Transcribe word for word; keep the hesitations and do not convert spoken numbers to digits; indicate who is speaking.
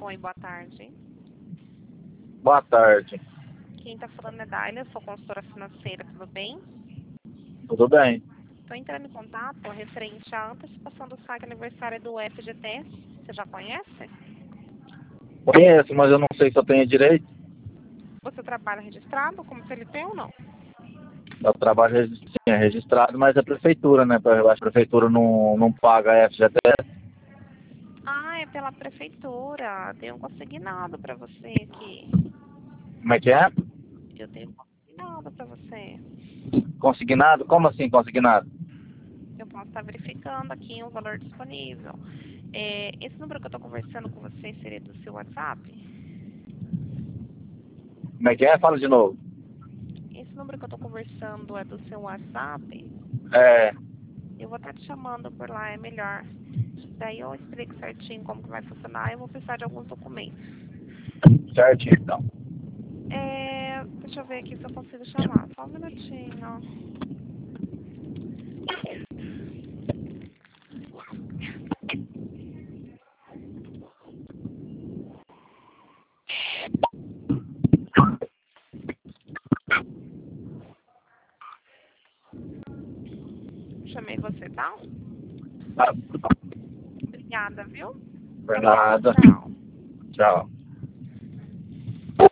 Speaker 1: Oi, boa tarde.
Speaker 2: Boa tarde.
Speaker 1: Quem tá falando é Dália, sou consultora financeira, tudo bem?
Speaker 2: Tudo bem?
Speaker 1: Estou entrando em contato referente à antecipação do saque aniversário do F G T S. Você já conhece?
Speaker 2: Conheço, mas eu não sei se eu tenho direito.
Speaker 1: Você trabalha registrado como C L T ou não?
Speaker 2: Eu trabalho regi- sim, é registrado, mas é prefeitura, né? A prefeitura não, não paga F G T S.
Speaker 1: Ah, é pela prefeitura. Tem um consignado para você aqui.
Speaker 2: Como é que é?
Speaker 1: Eu tenho um consignado para você.
Speaker 2: Consignado? Como assim consignado?
Speaker 1: Eu posso estar verificando aqui um valor disponível. É, esse número que eu estou conversando com você seria do seu WhatsApp?
Speaker 2: Como é que é? Fala de novo.
Speaker 1: Esse número que eu estou conversando é do seu WhatsApp?
Speaker 2: É,
Speaker 1: Eu vou estar te chamando por lá, é melhor. Daí eu explico certinho como que vai funcionar e eu vou precisar de alguns documentos.
Speaker 2: certinho então.
Speaker 1: É, deixa eu ver aqui se eu consigo chamar. Só um minutinho. Chamei você, tá?
Speaker 2: Tá.
Speaker 1: Obrigada, viu?
Speaker 2: Por
Speaker 1: Até logo.
Speaker 2: nada.
Speaker 1: Tchau.
Speaker 2: Tchau.